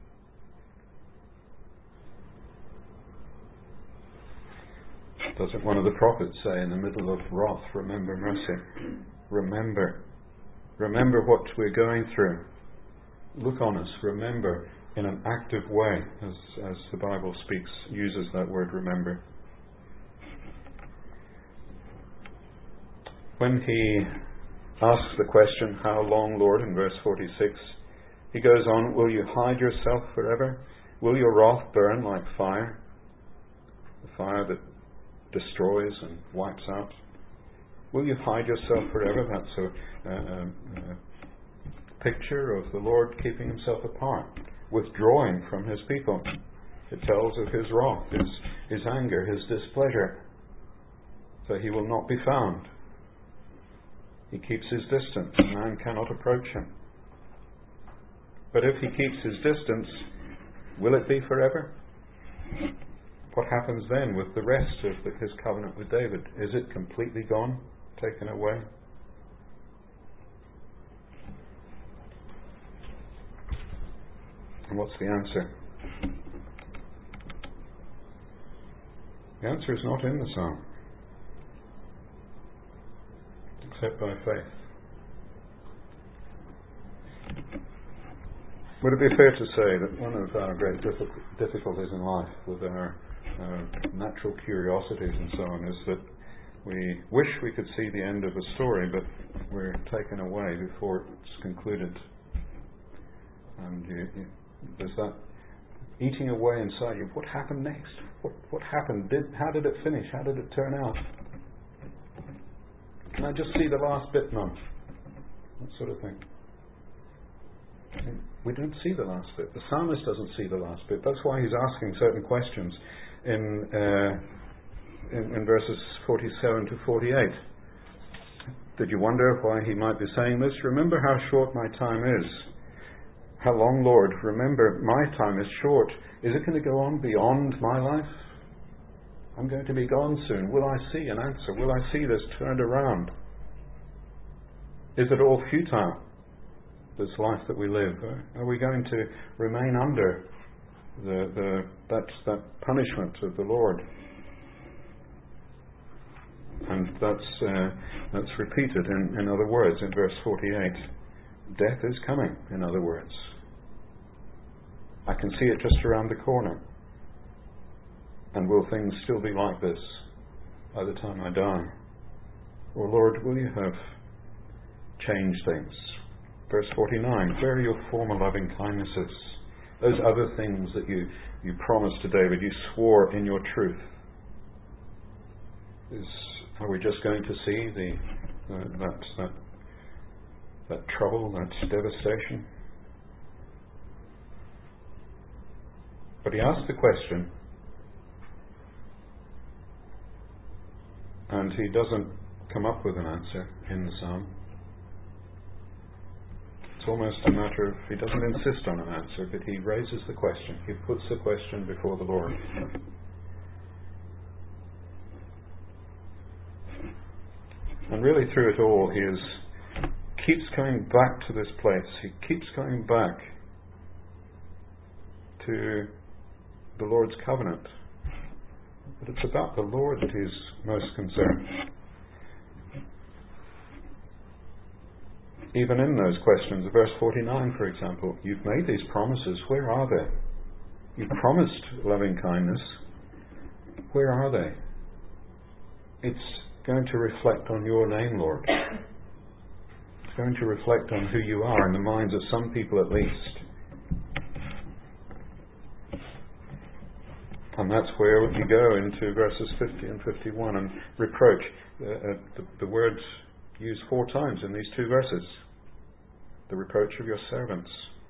Doesn't one of the prophets say, in the middle of wrath, remember mercy? Remember. Remember what we're going through. Look on us. Remember in an active way, as, as the Bible speaks, uses that word remember. When he asks the question, how long, Lord, in verse forty-six, he goes on, will you hide yourself forever? Will your wrath burn like fire? The fire that destroys and wipes out. Will you hide yourself forever? That's a, a, a, a picture of the Lord keeping himself apart, withdrawing from his people. It tells of his wrath, his, his anger, his displeasure. So he will not be found. He keeps his distance. Man cannot approach him. But if he keeps his distance, will it be forever? What happens then with the rest of the, his covenant with David? Is it completely gone, taken away? And what's the answer? The answer is not in the psalm, except by faith. Would it be fair to say that one of our great difficulties in life with our uh, natural curiosities and so on is that we wish we could see the end of a story, but we're taken away before it's concluded. And you, you, there's that eating away inside you. What happened next? What, what happened? Did, how did it finish? How did it turn out? Can I just see the last bit, Mum? That sort of thing. We don't see the last bit. The psalmist doesn't see the last bit. That's why he's asking certain questions in uh, in, in verses forty-seven to forty-eight. Did you wonder why he might be saying this? Remember how short my time is. How long, Lord? Remember, my time is short. Is it going to go on beyond my life? I'm going to be gone soon. Will I see an answer? Will I see this turned around? Is it all futile, this life that we live? Are we going to remain under the, the that, that punishment of the Lord? And that's uh, that's repeated in, in other words in verse forty-eight. Death is coming, in other words. I can see it just around the corner. And will things still be like this by the time I die? Or Lord, will you have changed things? Verse forty-nine, where are your former loving kindnesses? Those other things that you, you promised to David, you swore in your truth. Is, are we just going to see the uh, that, that, that trouble, that devastation? But he asked the question, and he doesn't come up with an answer in the psalm. It's almost a matter of, he doesn't insist on an answer, but he raises the question. He puts the question before the Lord. And really through it all, he is keeps coming back to this place. He keeps going back to the Lord's covenant. But it's about the Lord that he's most concerned. Even in those questions, verse forty-nine, for example, you've made these promises. Where are they? You've promised loving kindness. Where are they? It's going to reflect on your name, Lord. It's going to reflect on who you are in the minds of some people at least. And that's where you go into verses fifty and fifty-one. And reproach, uh, uh, the, the word used four times in these two verses. The reproach of your servants.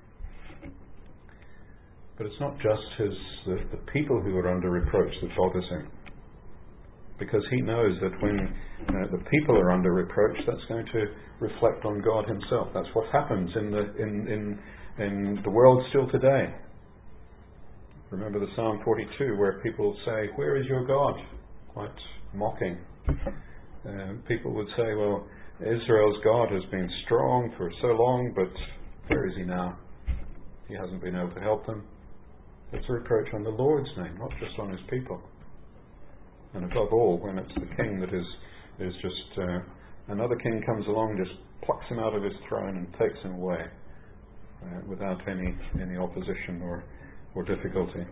But it's not just his the, the people who are under reproach that bothers him. Because he knows that when uh, the people are under reproach, that's going to reflect on God himself. That's what happens in the in, in, in the world still today. Remember the Psalm forty-two where people say, where is your God? Quite mocking. Uh, people would say, well, Israel's God has been strong for so long, but where is he now? He hasn't been able to help them. It's a reproach on the Lord's name, not just on his people. And above all, when it's the king that is is just uh, another king comes along, just plucks him out of his throne and takes him away uh, without any any opposition or or difficulty.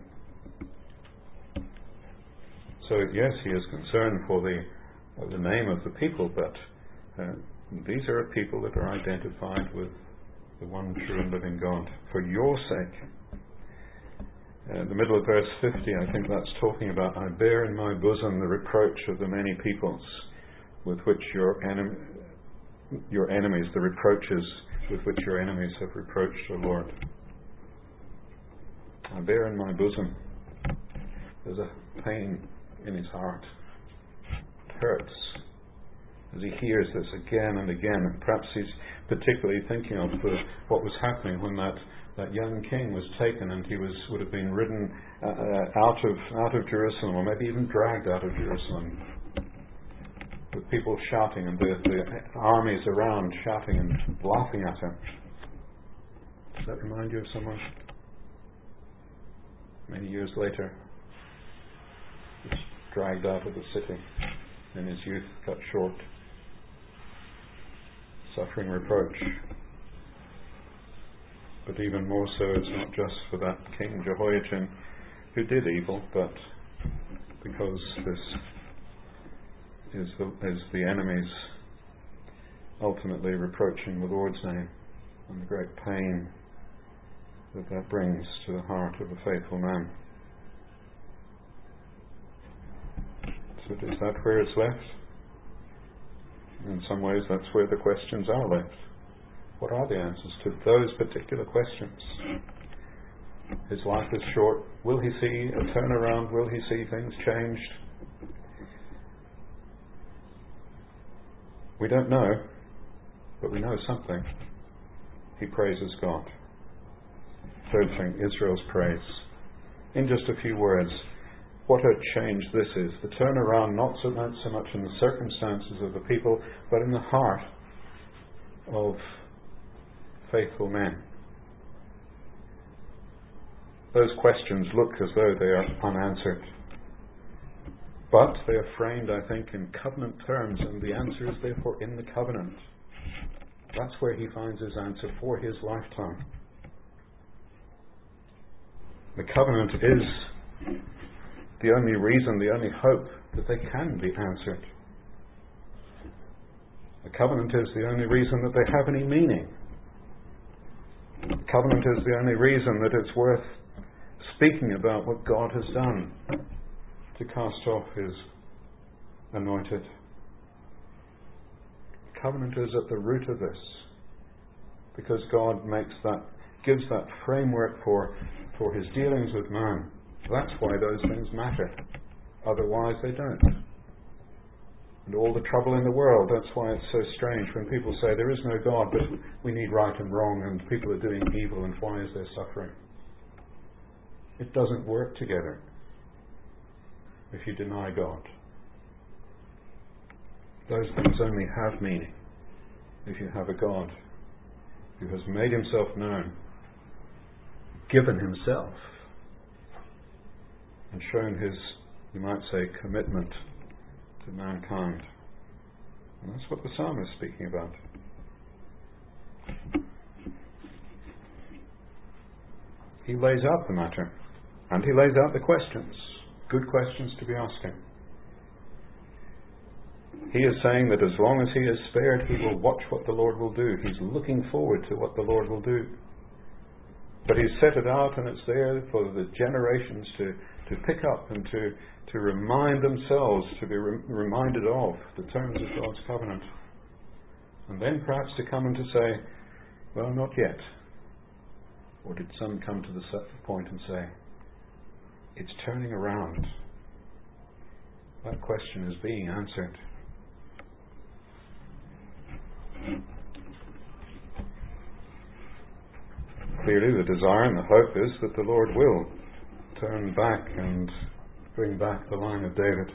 So yes, he is concerned for the uh, the name of the people, but uh, these are a people that are identified with the one true and living God. For your sake. Uh, the middle of verse fifty, I think that's talking about, I bear in my bosom the reproach of the many peoples with which your, enem- your enemies, the reproaches with which your enemies have reproached the Lord. I bear in my bosom. There's a pain in his heart. It hurts as he hears this again and again. And perhaps he's particularly thinking of the, what was happening when that That young king was taken, and he was would have been ridden uh, uh, out of out of Jerusalem, or maybe even dragged out of Jerusalem, with people shouting and the, the armies around shouting and laughing at him. Does that remind you of someone? Many years later, he was dragged out of the city in his youth, cut short, suffering reproach. But even more so, it's not just for that King Jehoiachin who did evil, but because this is the, is the enemies ultimately reproaching the Lord's name and the great pain that that brings to the heart of a faithful man. So is that where it's left? In some ways, that's where the questions are left. What are the answers to those particular questions? His life is short. Will he see a turnaround? Will he see things changed? We don't know, but we know something. He praises God. Third thing, Israel's praise. In just a few words, what a change this is. The turnaround not so much, so much in the circumstances of the people, but in the heart of faithful men. Those questions look as though they are unanswered. But they are framed, I think, in covenant terms, and the answer is therefore in the covenant. That's where he finds his answer for his lifetime. The covenant is the only reason, the only hope that they can be answered. The covenant is the only reason that they have any meaning. The covenant is the only reason that it's worth speaking about what God has done to cast off his anointed. The covenant is at the root of this, because God makes that, gives that framework for, for his dealings with man. That's why those things matter. Otherwise they don't. And all the trouble in the world, that's why it's so strange when people say there is no God, but we need right and wrong, and people are doing evil, and why is there suffering? It doesn't work together if you deny God. Those things only have meaning if you have a God who has made himself known, given himself, and shown his, you might say, commitment to mankind. And that's what the psalm is speaking about. He lays out the matter, and he lays out the questions, good questions to be asking. He is saying that as long as he is spared, he will watch what the Lord will do. He's looking forward to what the Lord will do. But he's set it out, and it's there for the generations to, to pick up and to, to remind themselves, to be re- reminded of the terms of God's covenant. And then perhaps to come and to say, well, not yet. Or did some come to the point and say, it's turning around? That question is being answered. Clearly the desire and the hope is that the Lord will turn back and bring back the line of David.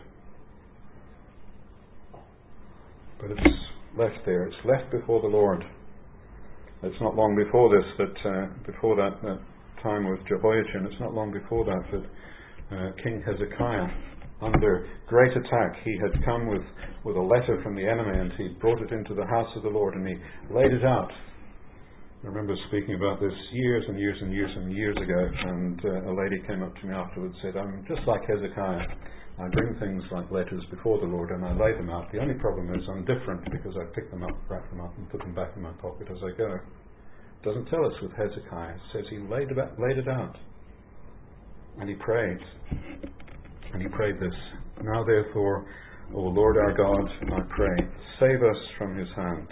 But it's left there. It's left before the Lord. It's not long before this that, uh, before that, that time with Jehoiachin, it's not long before that that uh, King Hezekiah, under great attack, he had come with, with a letter from the enemy, and he brought it into the house of the Lord, and he laid it out. I remember speaking about this years and years and years and years ago, and uh, a lady came up to me afterwards and said, I'm just like Hezekiah. I bring things like letters before the Lord and I lay them out. The only problem is I'm different because I pick them up, wrap them up and put them back in my pocket as I go. It doesn't tell us with Hezekiah. It says he laid it, out, laid it out. And he prayed. And he prayed this. Now therefore, O Lord our God, I pray, save us from his hand.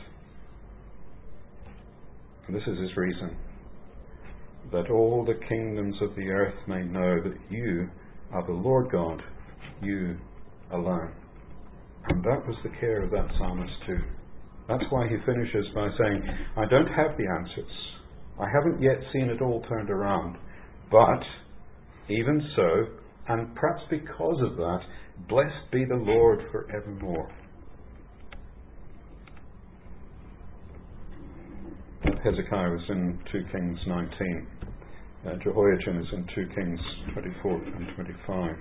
And this is his reason. That all the kingdoms of the earth may know that you are the Lord God, you alone. And that was the care of that psalmist too. That's why he finishes by saying, I don't have the answers. I haven't yet seen it all turned around. But even so, and perhaps because of that, blessed be the Lord forevermore. Hezekiah was in two Kings nineteen. Uh, Jehoiachin is in two Kings twenty-four and twenty-five.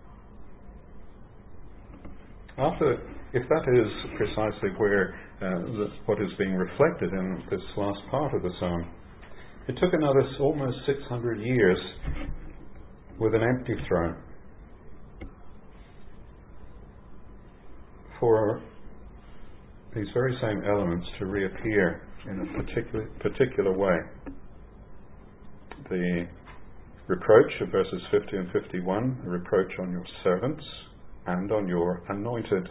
After, if that is precisely where uh, the, what is being reflected in this last part of the psalm, it took another almost six hundred years with an empty throne for these very same elements to reappear in a particular particular way. The reproach of verses fifty and fifty-one, the reproach on your servants and on your anointed.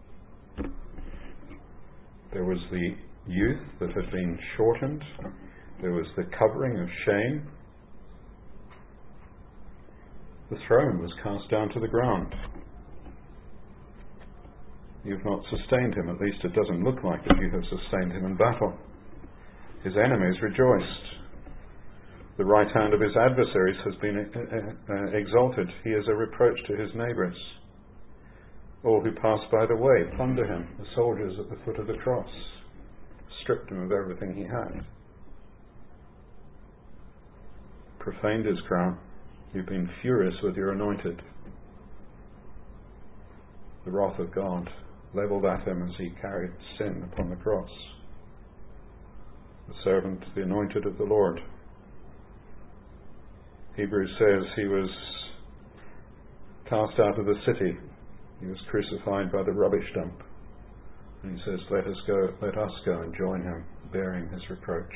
There was the youth that had been shortened. There was the covering of shame. The throne was cast down to the ground. You've not sustained him, at least it doesn't look like that you have sustained him in battle. His enemies rejoiced. The right hand of his adversaries has been uh, uh, exalted. He is a reproach to his neighbours. All who pass by the way plunder him. The soldiers at the foot of the cross stripped him of everything he had. Profaned his crown. You've been furious with your anointed. The wrath of God levelled at him as he carried sin upon the cross. The servant, the anointed of the Lord. Hebrews says he was cast out of the city. He was crucified by the rubbish dump. And he says, let us go, let us go and join him, bearing his reproach.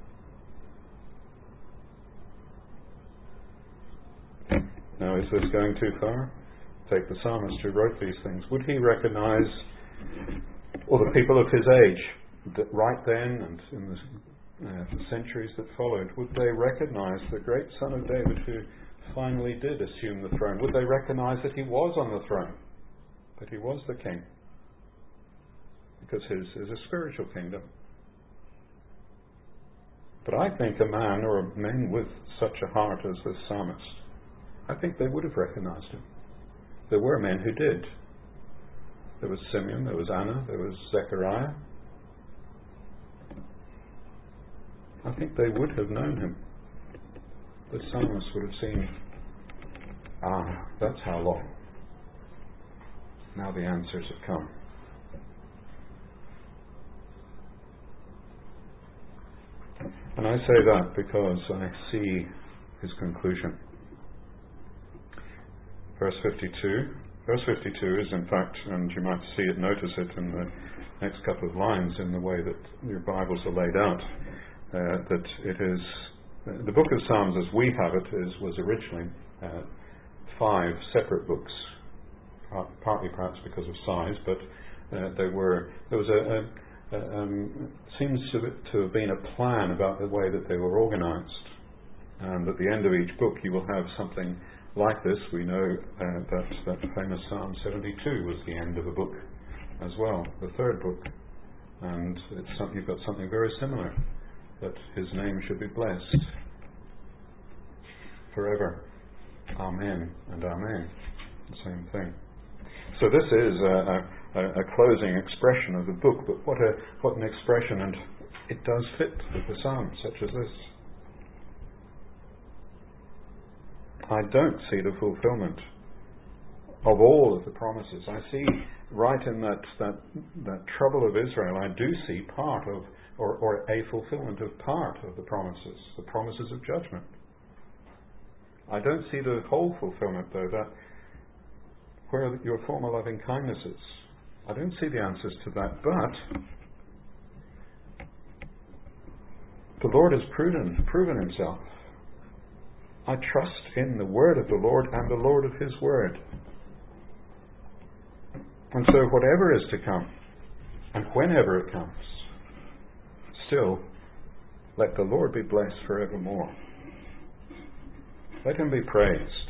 Now, is this going too far? Take the psalmist who wrote these things. Would he recognize, or the people of his age, that right then and in the, uh, the centuries that followed, would they recognize the great Son of David who finally did assume the throne? Would they recognize that he was on the throne, that he was the king? Because his is a spiritual kingdom. But I think a man or men with such a heart as this psalmist, I think they would have recognized him. There were men who did. There was Simeon, there was Anna, there was Zechariah. I think they would have known him. The psalmist would have seen, ah, that's how long. Now the answers have come. And I say that because I see his conclusion. Verse fifty-two. Verse fifty-two is in fact, and you might see it, notice it in the next couple of lines in the way that your Bibles are laid out, uh, that it is, uh, the book of Psalms as we have it is, was originally uh, five separate books, partly perhaps because of size, but uh, they were, there was a, a Uh, um, seems to, to have been a plan about the way that they were organised. And at the end of each book you will have something like this. We know uh, that that famous Psalm seventy-two was the end of a book as well, the third book. And it's something, you've got something very similar, that his name should be blessed forever. Amen and amen. The same thing. So this is a, a A, a closing expression of the book, but what a what an expression, and it does fit with the Psalms such as this. I don't see the fulfillment of all of the promises. I see right in that that, that trouble of Israel, I do see part of, or, or a fulfillment of part of the promises, the promises of judgment. I don't see the whole fulfillment though, that where your former loving kindnesses, I don't see the answers to that, but the Lord has proven, proven himself. I trust in the word of the Lord and the Lord of his word. And so whatever is to come, and whenever it comes, still, let the Lord be blessed forevermore. Let him be praised.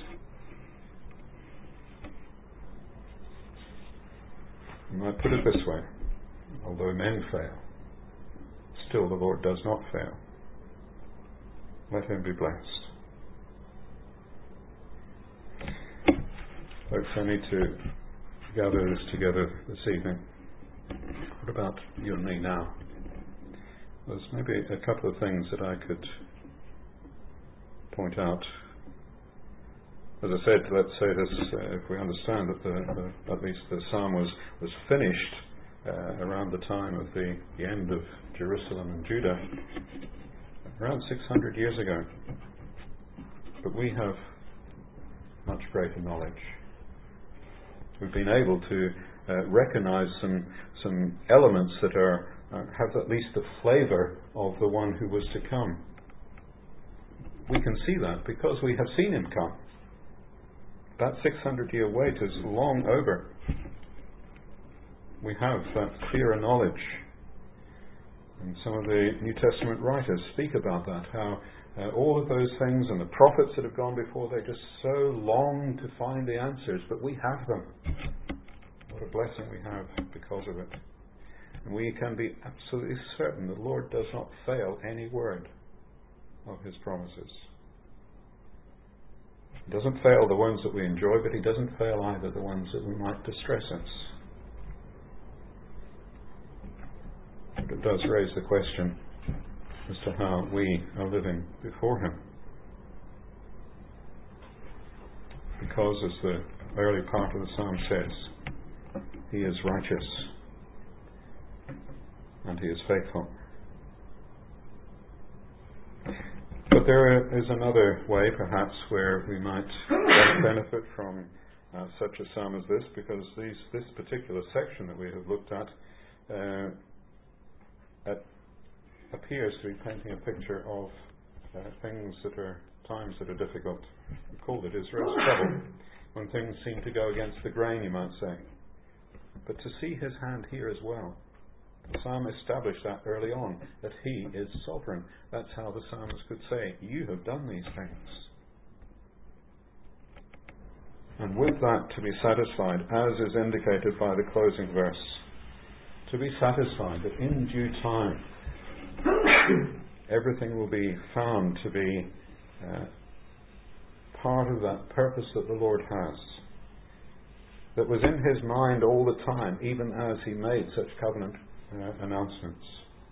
And I put it this way, although men fail, still the Lord does not fail. Let him be blessed. Folks, I need to gather this together this evening. What about you and me now? There's maybe a couple of things that I could point out. As I said, let's say this, uh, if we understand that the, the, at least the psalm was, was finished uh, around the time of the, the end of Jerusalem and Judah, around six hundred years ago. But we have much greater knowledge. We've been able to uh, recognize some, some elements that are, uh, have at least the flavour of the one who was to come. We can see that because we have seen him come. That six hundred year wait is long over. We have that clearer knowledge. And some of the New Testament writers speak about that, how uh, all of those things and the prophets that have gone before, they just so long to find the answers, but we have them. What a blessing we have because of it. And we can be absolutely certain the Lord does not fail any word of his promises. He doesn't fail the ones that we enjoy, but he doesn't fail either the ones that we might distress us. But it does raise the question as to how we are living before him. Because, as the early part of the psalm says, he is righteous and he is faithful. But there is another way, perhaps, where we might benefit from uh, such a psalm as this, because these, this particular section that we have looked at, uh, at appears to be painting a picture of uh, things that are, times that are difficult. We called it Israel's trouble, when things seem to go against the grain, you might say. But to see his hand here as well. The psalm established that early on, that he is sovereign. That's how the psalmist could say, you have done these things. And with that to be satisfied, as is indicated by the closing verse, to be satisfied that in due time everything will be found to be uh, part of that purpose that the Lord has. that was in his mind all the time, even as he made such covenant uh, announcements.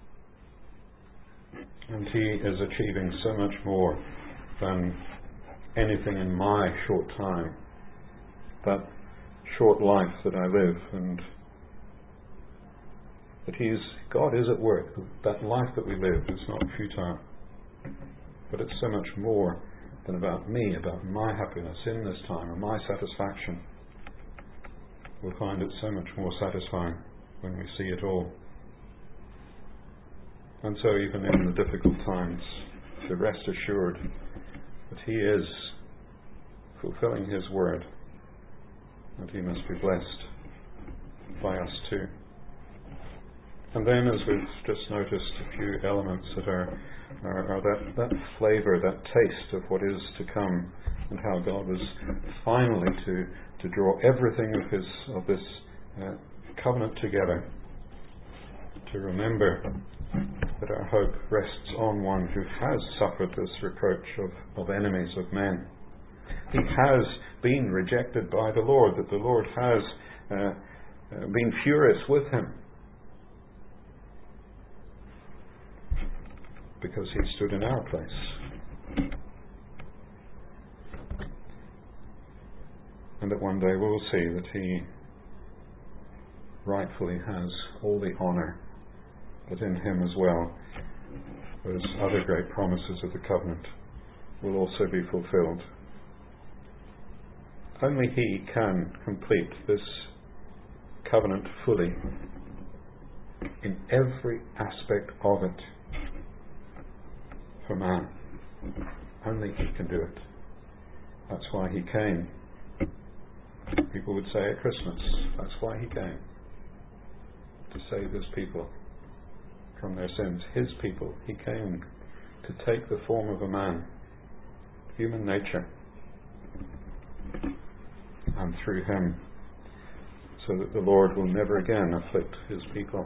And he is achieving so much more than anything in my short time, that short life that I live, and that he is, God is at work. That life that we live is not futile, but it's so much more than about me, about my happiness in this time, and my satisfaction. We'll find it so much more satisfying when we see it all. And so even in the difficult times, to rest assured that he is fulfilling his word, and he must be blessed by us too. And then, as we've just noticed, a few elements that are, are, are that, that flavour, that taste of what is to come, and how God was finally to, to draw everything of his of this uh, covenant together, to remember that our hope rests on one who has suffered this reproach of, of enemies of men. He has been rejected by the Lord, that the Lord has uh, uh, been furious with him because he stood in our place. And that one day we will see that he rightfully has all the honour, but in him as well those other great promises of the covenant will also be fulfilled. Only he can complete this covenant fully in every aspect of it for man. Only he can do it. That's why he came. People would say at Christmas, that's why he came, to save his people from their sins. His people. He came to take the form of a man, human nature, and through him, so that the Lord will never again afflict his people.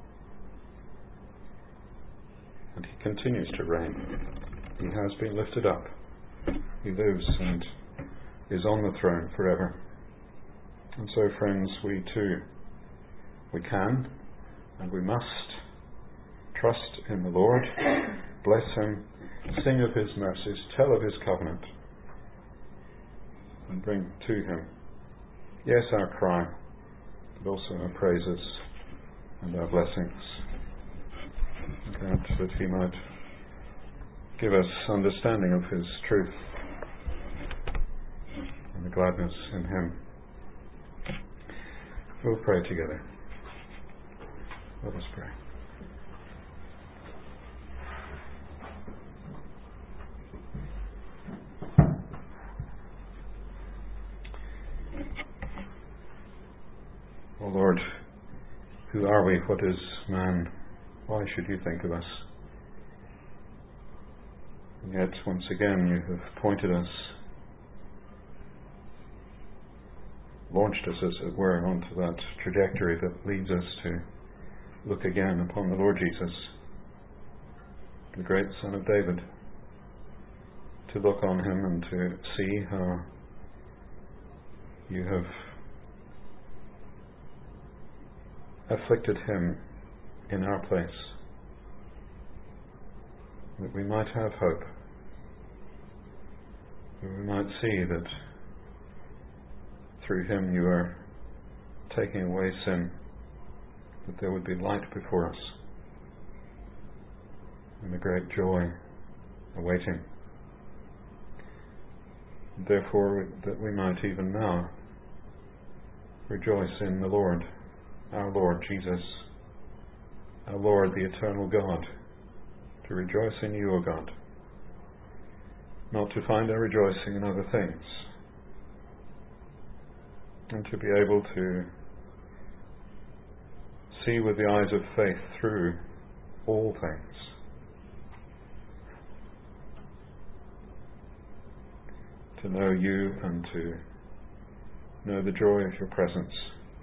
And he continues to reign. He has been lifted up. He lives and is on the throne forever. And so, friends, we too, we can and we must trust in the Lord, bless him, sing of his mercies, tell of his covenant, and bring to him, yes, our cry, but also our praises and our blessings. Grant that he might give us understanding of his truth and the gladness in him. We'll pray together. Let us pray. O Lord, who are we? What is man? Why should you think of us? And yet, once again, you have pointed us, launched us, as it were, onto that trajectory that leads us to look again upon the Lord Jesus, the great Son of David, to look on him and to see how you have afflicted him in our place, that we might have hope, that we might see that through him you are taking away sin, that there would be light before us and the great joy awaiting. Therefore, that we might even now rejoice in the Lord, our Lord Jesus, our Lord, the eternal God, to rejoice in you, O God, not to find our rejoicing in other things, and to be able to see with the eyes of faith through all things. To know you and to know the joy of your presence.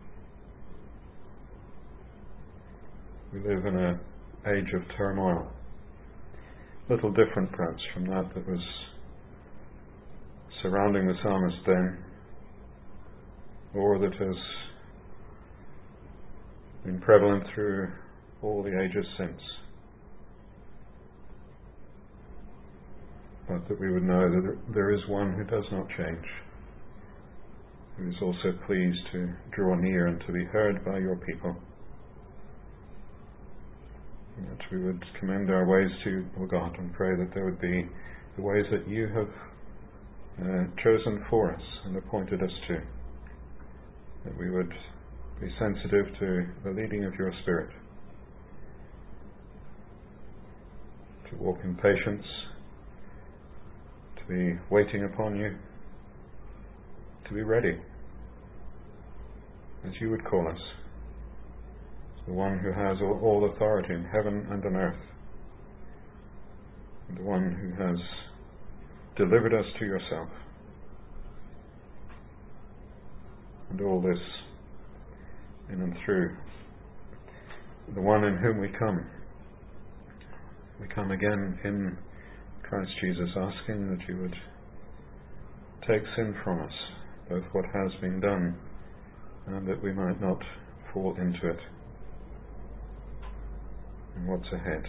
We live in an age of turmoil, little different perhaps from that that was surrounding the psalmist then. or that has been prevalent through all the ages since. But that we would know that there is one who does not change, who is also pleased to draw near and to be heard by your people. And that we would commend our ways to you, O God, and pray that there would be the ways that you have uh, chosen for us and appointed us to, that we would be sensitive to the leading of your Spirit, to walk in patience, to be waiting upon you, to be ready as you would call us, the one who has all, all authority in heaven and on earth, and the one who has delivered us to yourself. And all this in and through the one in whom we come. We come again in Christ Jesus, asking that you would take sin from us, both what has been done and that we might not fall into it, and what's ahead.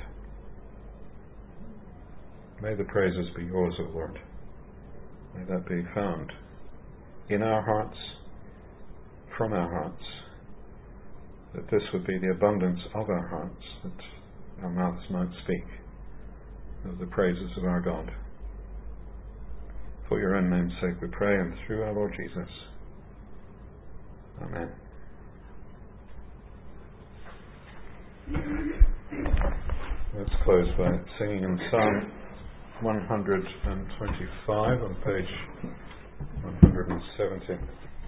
May the praises be yours, O Lord. May that be found in our hearts, from our hearts, that this would be the abundance of our hearts, that our mouths might speak of the praises of our God. For your own name's sake we pray, and through our Lord Jesus. Amen. Let's close by singing in Psalm one hundred twenty-five on page one hundred seventy.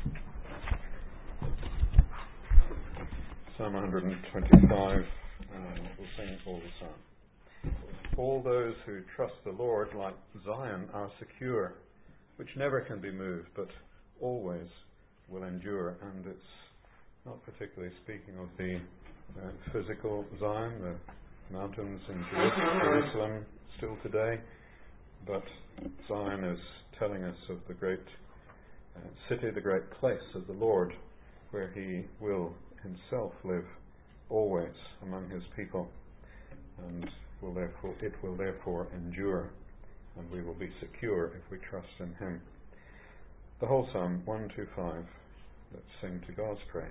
Psalm one hundred twenty-five, uh, we'll sing all the psalm. All those who trust the Lord, like Zion, are secure, which never can be moved, but always will endure. And it's not particularly speaking of the uh, physical Zion, the mountains in Jerusalem still today, but Zion is telling us of the great uh, city, the great place of the Lord, where he will himself live always among his people, and will therefore it will therefore endure, and we will be secure if we trust in him. The whole psalm, one two five. Let's sing to God's praise.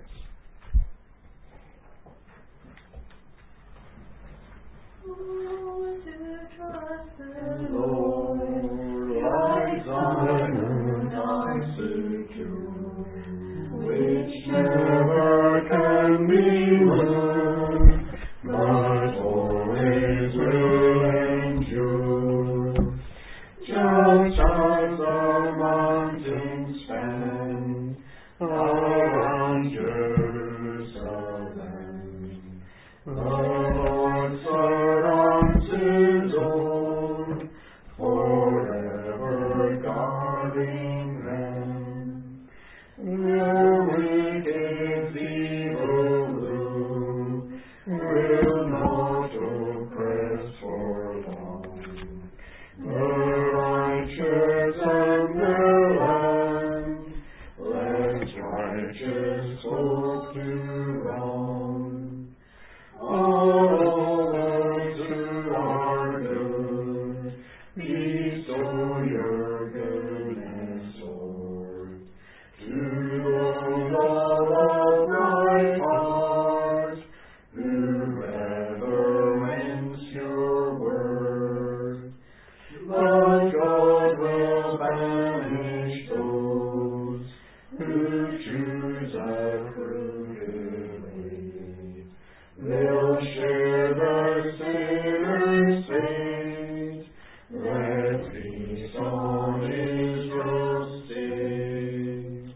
Oh, to trust the Lord, like Zion, I seek you, which never can be moved, but always will endure. Just as the mountains stand around Jerusalem, the Lord surrounds his own, forever guarding them. The wicked evil rule will not oppress for long. The righteous and their land, lest righteous hope do wrong. All those who are good, bestow your goodness, Lord. To those all upright heart, who reverence your word. But God will banish those who choose a crooked way. They'll share the sinner's fate. Let peace on Israel stay.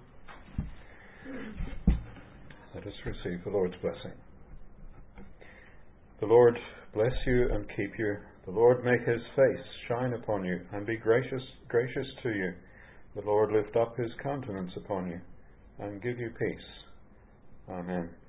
Let us receive the Lord's blessing. The Lord bless you and keep you. The Lord make his face shine upon you and be gracious gracious to you. The Lord lift up his countenance upon you and give you peace. Amen.